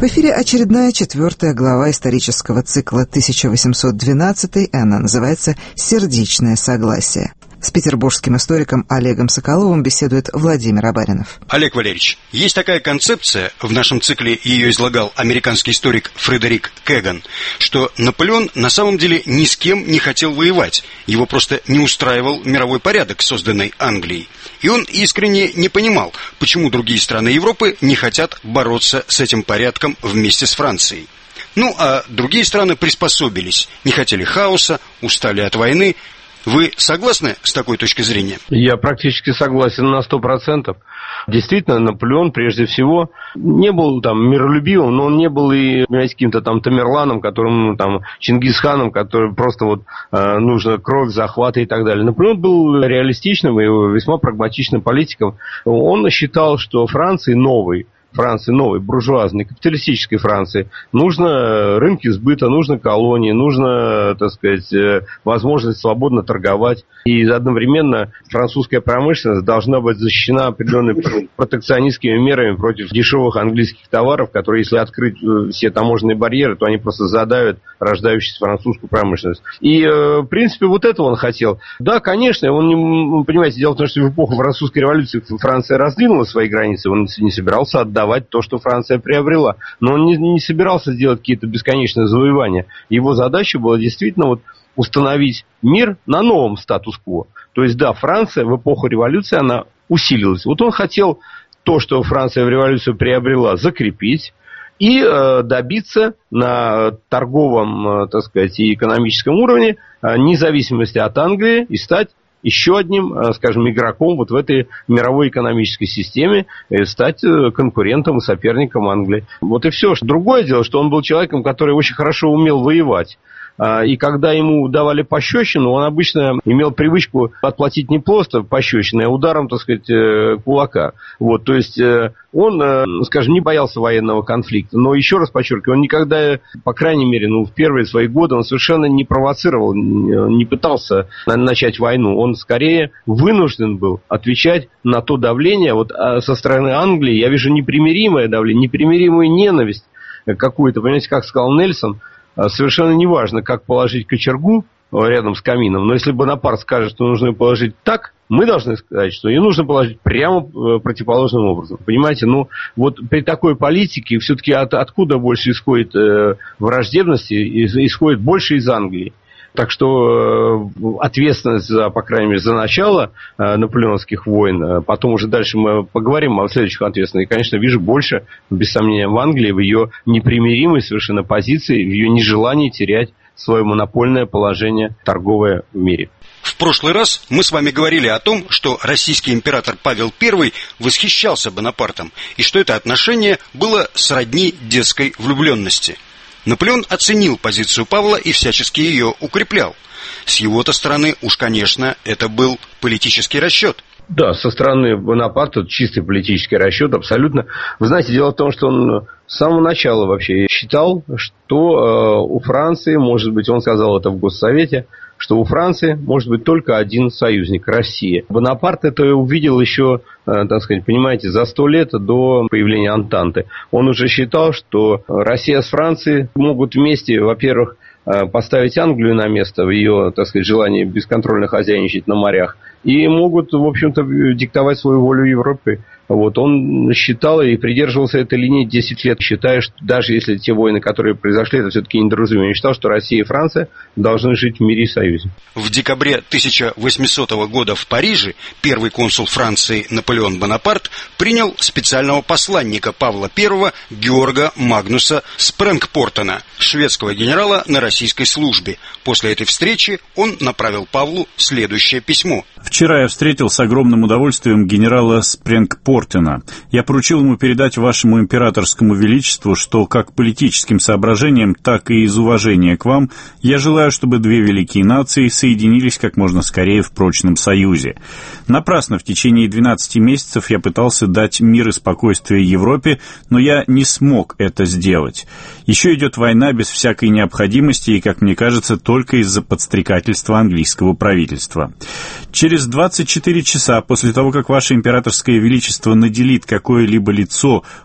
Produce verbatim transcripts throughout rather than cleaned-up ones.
В эфире очередная четвертая глава исторического цикла тысяча восемьсот двенадцатый, и она называется «Сердечное согласие». С петербургским историком Олегом Соколовым беседует Владимир Абаринов. Олег Валерьевич, есть такая концепция, в нашем цикле ее излагал американский историк Фредерик Кэган, что Наполеон на самом деле ни с кем не хотел воевать, его просто не устраивал мировой порядок, созданный Англией. И он искренне не понимал, почему другие страны Европы не хотят бороться с этим порядком вместе с Францией. Ну, а другие страны приспособились, не хотели хаоса, устали от войны. Вы согласны с такой точкой зрения? Я практически согласен на сто процентов. Действительно, Наполеон, прежде всего, не был там миролюбивым, но он не был и, понимаете, каким-то там Тамерланом, которым, там, Чингисханом, который просто вот э, нужно кровь, захваты и так далее. Наполеон был реалистичным и весьма прагматичным политиком. Он считал, что Франции новой, Франции новой, буржуазной, капиталистической Франции, нужно рынки сбыта, нужно колонии, нужно, так сказать, возможность свободно торговать. И одновременно французская промышленность должна быть защищена определенными протекционистскими мерами против дешевых английских товаров, которые, если открыть все таможенные барьеры, то они просто задавят рождающуюся французскую промышленность. И, в принципе, вот этого он хотел. Да, конечно, он не, понимаете, дело в том, что в эпоху французской революции Франция раздвинула свои границы, он не собирался отдавать то, что Франция приобрела. Но он не, не собирался делать какие-то бесконечные завоевания. Его задача была действительно вот установить мир на новом статус-кво. То есть, да, Франция в эпоху революции, она усилилась. Вот он хотел то, что Франция в революцию приобрела, закрепить и э, добиться на торговом, э, так сказать, и экономическом уровне э, независимости от Англии и стать еще одним, скажем, игроком вот в этой мировой экономической системе, и стать конкурентом и соперником Англии. Вот и все. Другое дело, что он был человеком, который очень хорошо умел воевать. И когда ему давали пощечину, он обычно имел привычку отплатить не просто пощечиной, а ударом, так сказать, кулака. Вот, то есть он, скажем, не боялся военного конфликта. Но еще раз подчеркиваю, он никогда, по крайней мере, ну, в первые свои годы он совершенно не провоцировал, не пытался начать войну. Он скорее вынужден был отвечать на то давление. Вот со стороны Англии я вижу непримиримое давление, непримиримую ненависть какую-то. Понимаете, как сказал Нельсон, совершенно неважно, как положить кочергу рядом с камином, но если Бонапарт скажет, что нужно ее положить так, мы должны сказать, что ее нужно положить прямо противоположным образом. Понимаете, ну вот при такой политике все-таки от, откуда больше исходит э, враждебности, исходит больше из Англии. Так что э, ответственность за, по крайней мере, за начало э, наполеоновских войн, э, потом уже дальше мы поговорим о следующих ответственностях. И, конечно, вижу больше, без сомнения, в Англии, в ее непримиримой совершенно позиции, в ее нежелании терять свое монопольное положение торговое в мире. В прошлый раз мы с вами говорили о том, что российский император Павел Первый восхищался Бонапартом, и что это отношение было сродни детской влюбленности. Наполеон оценил позицию Павла и всячески ее укреплял. С его-то стороны, уж, конечно, это был политический расчет. Да, со стороны Бонапарта чистый политический расчет, абсолютно. Вы знаете, дело в том, что он с самого начала вообще считал, что э, у Франции, может быть, он сказал это в Госсовете, что у Франции может быть только один союзник – Россия. Бонапарт это увидел еще, э, так сказать, понимаете, за сто лет до появления Антанты. Он уже считал, что Россия с Францией могут вместе, во-первых, поставить Англию на место в ее, так сказать, желании бесконтрольно хозяйничать на морях, и могут, в общем-то, диктовать свою волю Европе. Вот, он считал и придерживался этой линии десять лет, считая, что даже если те войны, которые произошли, это все-таки недоразумение, он считал, что Россия и Франция должны жить в мире и союзе. В декабре тысяча восьмисотого года в Париже первый консул Франции Наполеон Бонапарт принял специального посланника Павла Первого Георга Магнуса Спрэнгпортона, шведского генерала на российской службе. После этой встречи он направил Павлу следующее письмо. «Вчера я встретил с огромным удовольствием генерала Спрэнгпортона. Я поручил ему передать вашему императорскому величеству, что как политическим соображениям, так и из уважения к вам я желаю, чтобы две великие нации соединились как можно скорее в прочном союзе. Напрасно в течение двенадцати месяцев я пытался дать мир и спокойствие Европе, но я не смог это сделать. Еще идет война без всякой необходимости и, как мне кажется, только из-за подстрекательства английского правительства. Через двадцать четыре часа после того, как ваше императорское величество наделит какое-либо лицо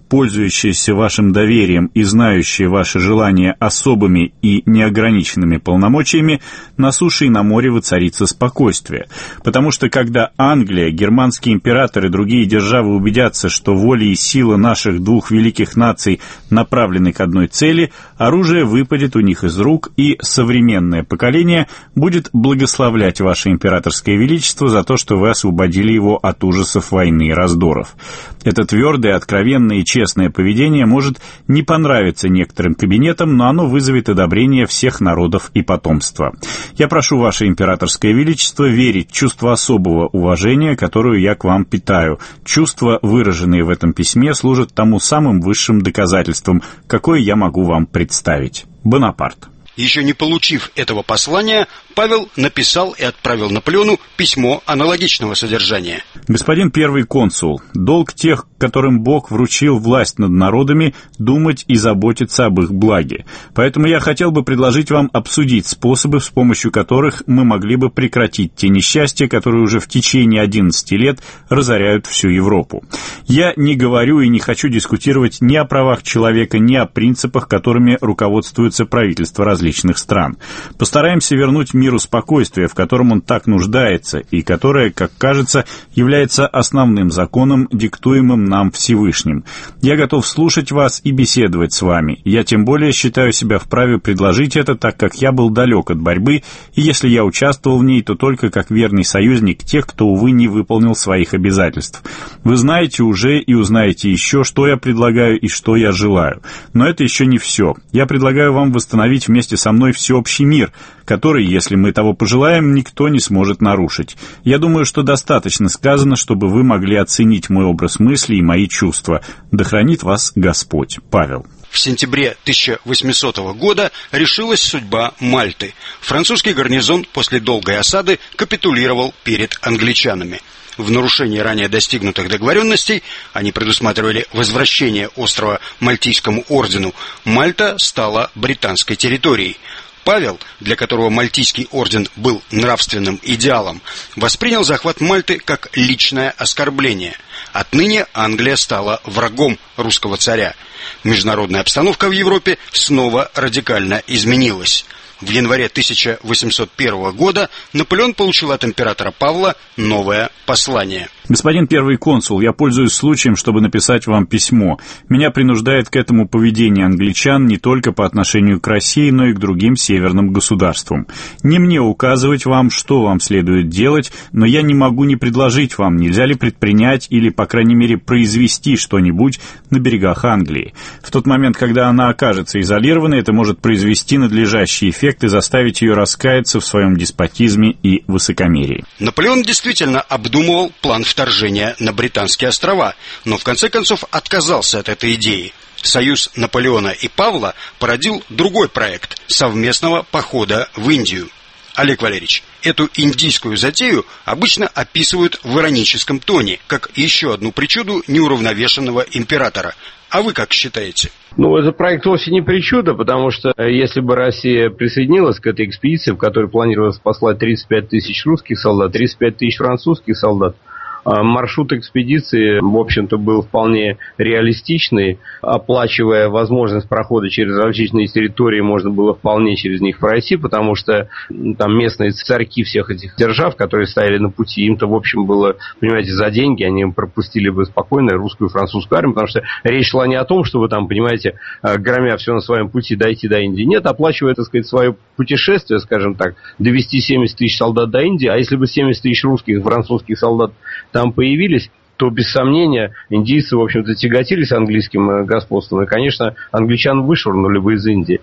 пользующаяся вашим доверием и знающая ваши желания особыми и неограниченными полномочиями, на суше и на море воцарится спокойствие. Потому что когда Англия, германский император и другие державы убедятся, что воля и сила наших двух великих наций направлены к одной цели, оружие выпадет у них из рук, и современное поколение будет благословлять ваше императорское величество за то, что вы освободили его от ужасов войны и раздоров. Это твердое, откровенное и честное поведение может не понравиться некоторым кабинетам, но оно вызовет одобрение всех народов и потомства. Я прошу ваше императорское величество верить в чувство особого уважения, которое я к вам питаю. Чувства, выраженные в этом письме, служат тому самым высшим доказательством, какое я могу вам представить. Бонапарт. Еще не получив этого послания, Павел написал и отправил Наполеону письмо аналогичного содержания. Господин первый консул, долг тех, которым Бог вручил власть над народами, думать и заботиться об их благе. Поэтому я хотел бы предложить вам обсудить способы, с помощью которых мы могли бы прекратить те несчастья, которые уже в течение одиннадцати лет разоряют всю Европу. Я не говорю и не хочу дискутировать ни о правах человека, ни о принципах, которыми руководствуется правительство различных стран. Постараемся вернуть миру спокойствие, в котором он так нуждается, и которое, как кажется, является основным законом, диктуемым нам Всевышним. Я готов слушать вас и беседовать с вами. Я тем более считаю себя вправе предложить это, так как я был далек от борьбы, и если я участвовал в ней, то только как верный союзник тех, кто, увы, не выполнил своих обязательств. Вы знаете уже и узнаете еще, что я предлагаю и что я желаю. Но это еще не все. Я предлагаю вам восстановить вместе со мной всеобщий мир, который, если мы того пожелаем, никто не сможет нарушить. Я думаю, что достаточно сказано, чтобы вы могли оценить мой образ мысли и мои чувства. Да хранит вас Господь. Павел. В сентябре тысяча восьмисотого года решилась судьба Мальты. Французский гарнизон после долгой осады капитулировал перед англичанами. В нарушении ранее достигнутых договоренностей, они предусматривали возвращение острова Мальтийскому ордену, Мальта стала британской территорией. Павел, для которого Мальтийский орден был нравственным идеалом, воспринял захват Мальты как личное оскорбление. Отныне Англия стала врагом русского царя. Международная обстановка в Европе снова радикально изменилась. В январе тысяча восемьсот первого года Наполеон получил от императора Павла новое послание. Господин первый консул, я пользуюсь случаем, чтобы написать вам письмо. Меня принуждает к этому поведение англичан не только по отношению к России, но и к другим северным государствам. Не мне указывать вам, что вам следует делать, но я не могу не предложить вам, нельзя ли предпринять или, по крайней мере, произвести что-нибудь на берегах Англии. В тот момент, когда она окажется изолированной, это может произвести надлежащий эффект и заставить ее раскаяться в своем деспотизме и высокомерии. Наполеон действительно обдумывал план вторжения на Британские острова, но в конце концов отказался от этой идеи. Союз Наполеона и Павла породил другой проект совместного похода в Индию. Олег Валерьевич, эту индийскую затею обычно описывают в ироническом тоне, как еще одну причуду неуравновешенного императора. А вы как считаете? Ну, этот проект вовсе не причуда, потому что если бы Россия присоединилась к этой экспедиции, в которой планировалось послать тридцать пять тысяч русских солдат, тридцать пять тысяч французских солдат, маршрут экспедиции, в общем-то, был вполне реалистичный. Оплачивая возможность прохода через различные территории, можно было вполне через них пройти, потому что там местные царьки всех этих держав, которые стояли на пути, им-то, в общем, было, понимаете, за деньги они пропустили бы спокойно русскую и французскую армию, потому что речь шла не о том, чтобы там, понимаете, громя все на своем пути дойти до Индии. Нет, оплачивая, так сказать, свое путешествие, скажем так, довести семьдесят тысяч солдат до Индии, а если бы семьдесят тысяч русских и французских солдат там появились, то, без сомнения, индийцы, в общем-то, тяготились английским господством, и, конечно, англичан вышвырнули бы из Индии.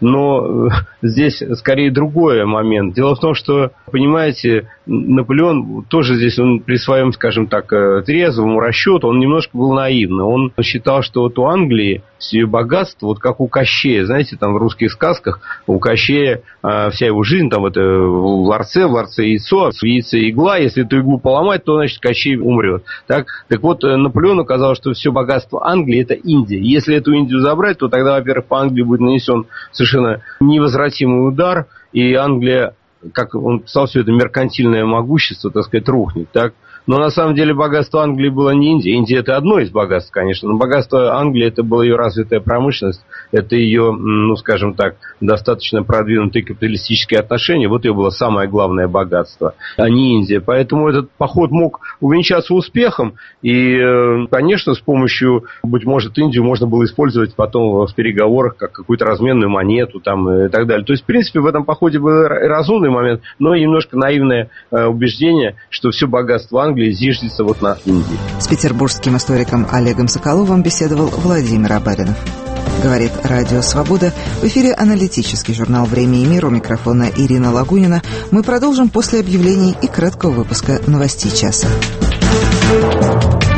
Но здесь скорее другой момент. Дело в том, что, понимаете, Наполеон тоже здесь, он при своем, скажем так, трезвом расчету, он немножко был наивный. Он считал, что вот у Англии все богатство, вот как у Кощея, знаете, там в русских сказках у Кощея э, вся его жизнь, там это в ларце, в ларце яйцо, в яйце игла, если эту иглу поломать, то, значит, Кощей умрет. Так, так вот, Наполеону казалось, что все богатство Англии – это Индия. Если эту Индию забрать, то тогда, во-первых, по Англии будет нанесен совершенно невозвратимый удар, и Англия, как он писал, все это меркантильное могущество, так сказать, рухнет, так. Но на самом деле богатство Англии было не Индия. Индия – это одно из богатств, конечно, но богатство Англии – это была ее развитая промышленность, это ее, ну, скажем так, достаточно продвинутые капиталистические отношения. Вот ее было самое главное богатство, а не Индия. Поэтому этот поход мог увенчаться успехом. И, конечно, с помощью, быть может, Индию можно было использовать потом в переговорах как какую-то разменную монету там, и так далее. То есть, в принципе, в этом походе был разумный момент, но немножко наивное убеждение, что все богатство Англии зиждется вот на Индии. С петербургским историком Олегом Соколовым беседовал Владимир Абаринов. Говорит Радио Свобода. В эфире аналитический журнал «Время и мир». У микрофона Ирина Лагунина. Мы продолжим после объявлений и краткого выпуска новостей часа.